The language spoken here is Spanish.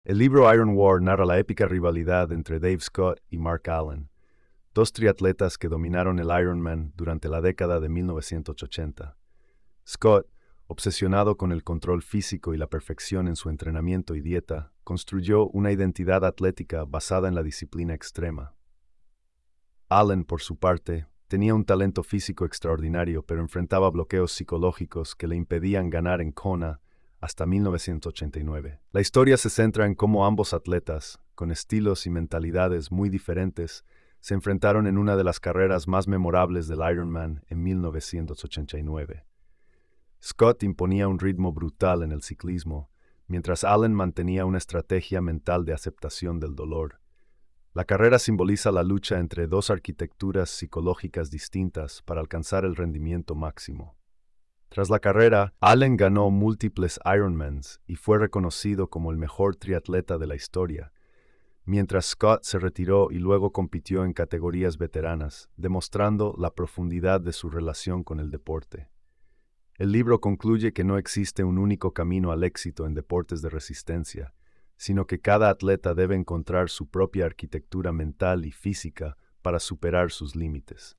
El libro Iron War narra la épica rivalidad entre Dave Scott y Mark Allen, dos triatletas que dominaron el Ironman durante la década de 1980. Scott, obsesionado con el control físico y la perfección en su entrenamiento y dieta, construyó una identidad atlética basada en la disciplina extrema. Allen, por su parte, tenía un talento físico extraordinario, pero enfrentaba bloqueos psicológicos que le impedían ganar en Kona hasta 1989. La historia se centra en cómo ambos atletas, con estilos y mentalidades muy diferentes, se enfrentaron en una de las carreras más memorables del Ironman en 1989. Scott imponía un ritmo brutal en el ciclismo, mientras Allen mantenía una estrategia mental de aceptación del dolor. La carrera simboliza la lucha entre dos arquitecturas psicológicas distintas para alcanzar el rendimiento máximo. Tras la carrera, Allen ganó múltiples Ironmans y fue reconocido como el mejor triatleta de la historia, mientras Scott se retiró y luego compitió en categorías veteranas, demostrando la profundidad de su relación con el deporte. El libro concluye que no existe un único camino al éxito en deportes de resistencia, sino que cada atleta debe encontrar su propia arquitectura mental y física para superar sus límites.